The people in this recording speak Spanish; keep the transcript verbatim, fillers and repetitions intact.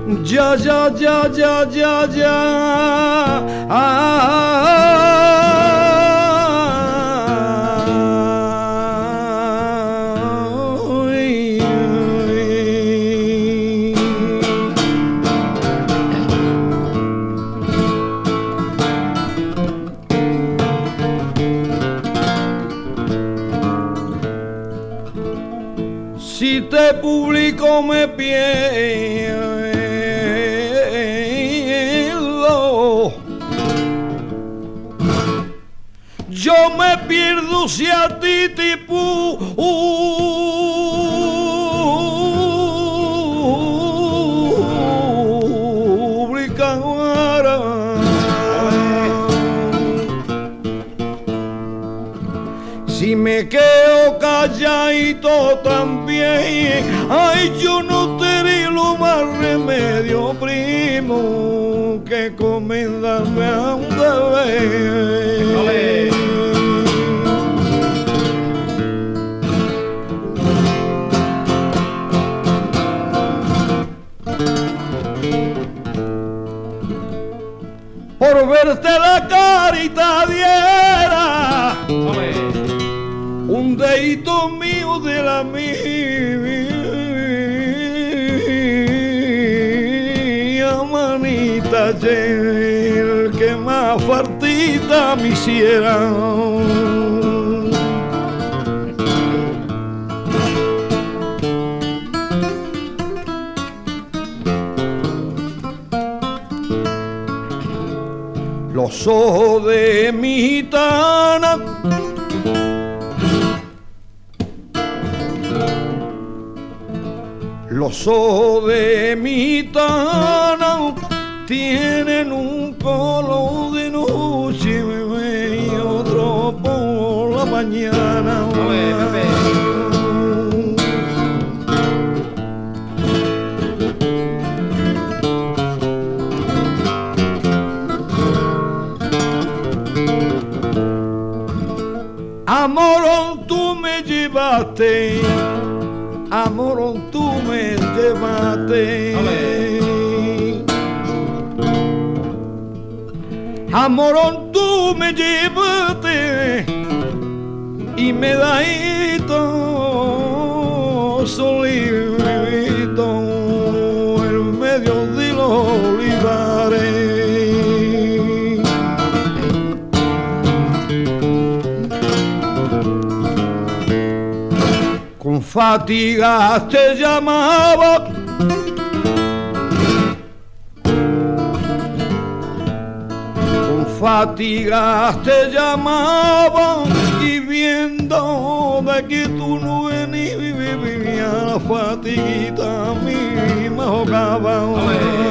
Ya, ya, ya, ya, ya, ya. Ah, si te publico me pierdo, yo me pierdo si a ti te publicara. Si me quedo calladito también, ay, yo no tengo más remedio, primo, que comendarme a un deber. Por verte la carita diera un dedito mío de la mía manita, el que más fartita me hiciera. Los ojos de mi gitana los ojos de mi gitana tienen un color de noche y otro por la mañana. Amorón, tú me llevaste, amorón, tú me llevaste, amorón, tú me llevaste y me daíto solito en medio de los olivares. Con fatiga te llamaba, con fatiga te llamaba, y viendo de que tú no venías, la fatiguita a mí me ahogaba.